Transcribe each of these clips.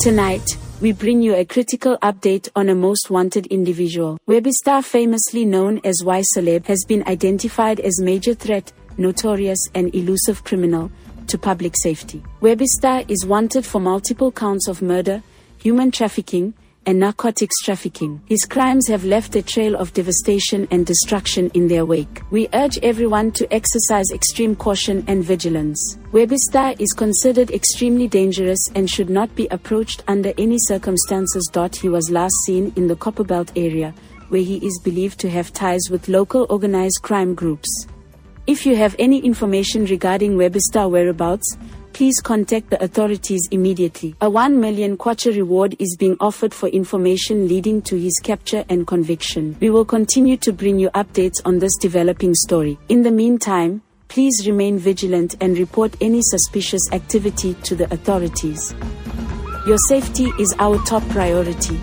Tonight, we bring you a critical update on a most wanted individual. Webistar, famously known as Y-Celeb, has been identified as major threat, notorious and elusive criminal to public safety. Webistar is wanted for multiple counts of murder, human trafficking, and narcotics trafficking. His crimes have left a trail of devastation and destruction in their wake. We urge everyone to exercise extreme caution and vigilance. Webistar is considered extremely dangerous and should not be approached under any circumstances. He was last seen in the Copperbelt area, where he is believed to have ties with local organized crime groups. If you have any information regarding Webistar whereabouts, please contact the authorities immediately. A 1 million kwacha reward is being offered for information leading to his capture and conviction. We will continue to bring you updates on this developing story. In the meantime, please remain vigilant and report any suspicious activity to the authorities. Your safety is our top priority.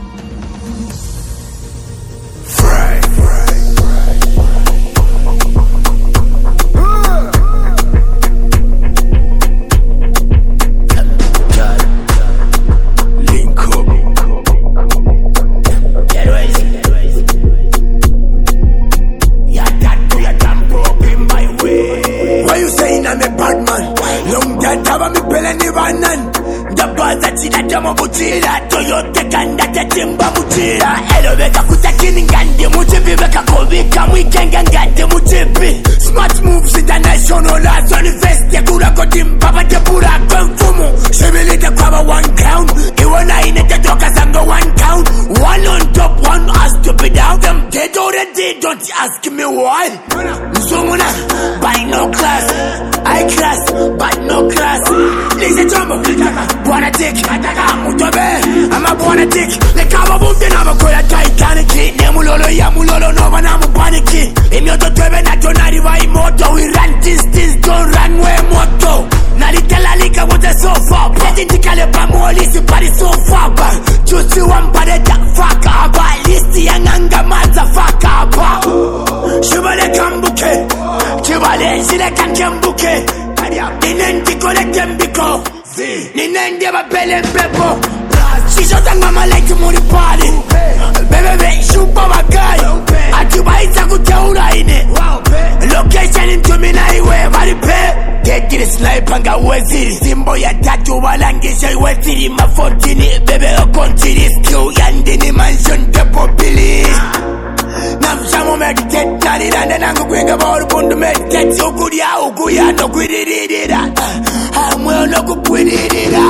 Toyota kanda tetimba mutira elobeka kutakini ngande mutipi beka kobika mwikenge ngande mutipi smart moves international as on invest ya kula kodimba batepura konfumu shibelita kwaba 1 crown iwana inete toka zango 1 count one on top one has to be down them dead already don't ask me why Zumuna by no class I class but no class listen to me wanna take I'm a wanna take the cover boom then I'm a call a Titanic Nemulolo ya mulolo no man I'm a panicky in your twebe na tonari wa imoto we run distance don't run way moto nalitela lika what so far petty kale pa molisi party so far just you one party fuck up list yanganga motherfucker pa shibale kambuke chibale zile kankembuke inendi kole kembiko ninendi ababele mpepo Shisha tanga malaiti muri party Bebe shupa bagai Atibaita kuteura ine Location into mina iwe maripe Tekiri sniper nga weziri Simbo ya tatu walangisha weziri Mafotini bebe okontiri Skill yandini mansion tepo pili Namshamo meditate Narirande nangu kwinga bauru bundu meditate Ukuria ukuya no kwiririra Amwe no kupwiririra